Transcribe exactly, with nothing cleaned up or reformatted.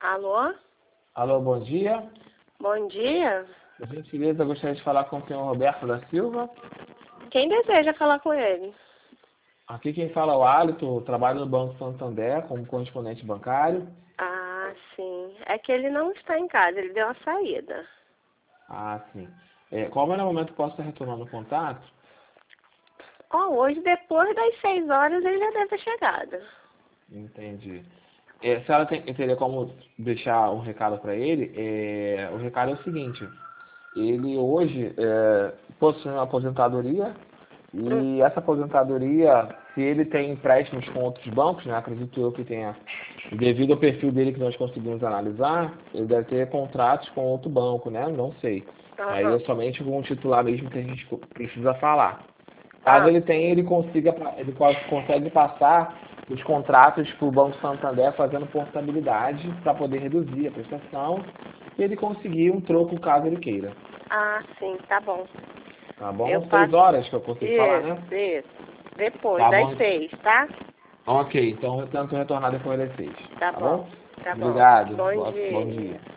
Alô? Alô, bom dia. Bom dia. Por gentileza, eu gostaria de falar com o senhor Roberto da Silva. Quem deseja falar com ele? Aqui quem fala é o Alito, trabalho no Banco Santander como correspondente bancário. Ah, sim. É que ele não está em casa, ele deu uma saída. Ah, sim. É, qual é o momento que posso estar retornando o contato? Ó, hoje depois das seis horas ele já deve ter chegado. Entendi. É, se ela tem, teria como deixar um recado para ele, é, o recado é o seguinte. Ele hoje é, possui uma aposentadoria Hum. e essa aposentadoria, se ele tem empréstimos com outros bancos, né, acredito eu que tenha, devido ao perfil dele que nós conseguimos analisar, ele deve ter contratos com outro banco, né? Não sei. Aí Aham. é somente com o titular mesmo que a gente precisa falar. Caso Ah, ele tenha, ele consiga, ele pode, consegue passar os contratos para o Banco Santander fazendo portabilidade para poder reduzir a prestação e ele conseguir um troco caso ele queira. ah, sim, tá bom. Tá Eu bom? Seis passo. horas que eu consigo falar, né? Isso, isso. Depois Tá das bom. seis, tá? Ok, então eu tento retornar depois das seis. Tá Tá bom. bom? Tá bom. Obrigado. Bom Bom bom dia. dia.